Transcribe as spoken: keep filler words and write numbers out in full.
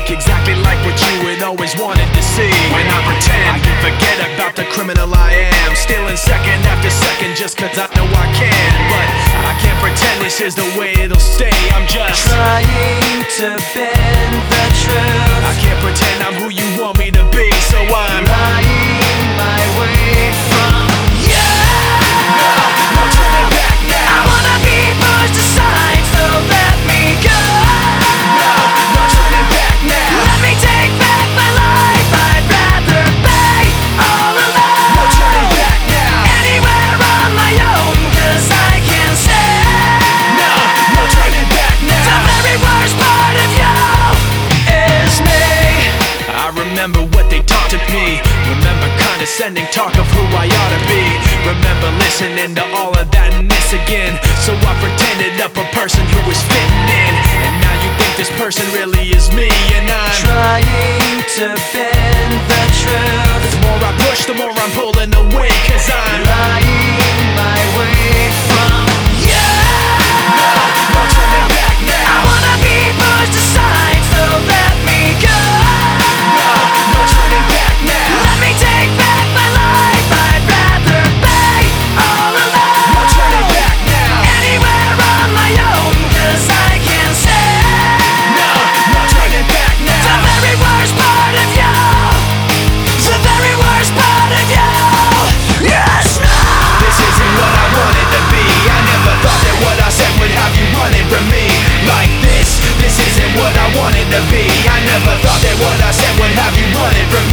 look exactly like what you had always wanted to see. When I pretend I can forget about the criminal I am, stealing second after second just cause I know I can. But I can't pretend this is the way it'll stay. I'm just trying to bend the truth. I can't pretend I'm who you want me to be, so I'm lying my way from you. No, no turning back now. I wanna be pushed aside, so let me go. No, no turning back now. Let me take back my life. I'd rather be all alone. No turning back now. Anywhere on my own, cause I can say No, no turning back now. the very worst part of you is me. I remember what they taught to me. Remember condescending talk of who I ought to be. Remember listening to all of that and this again. So I pretended up a person who was fitting in. And now you think this person really is me. And I'm Trying to bend the truth. The more I push, the more I'm pulling away. Cause I'm Lying my way from you. No, no turning back I now. wanna be pushed aside, so let me go. No, no turning back now. Let me take back my life. I'd rather be all alone. No turning back now. Anywhere on my own, cause I can say No, no turning back the now. very worst part of you. The very worst part of you. Yes, no. This isn't what I wanted to be. I never thought that what I said would have you running from me like this. This isn't what I wanted to be. I never thought that what I said would have you running from me.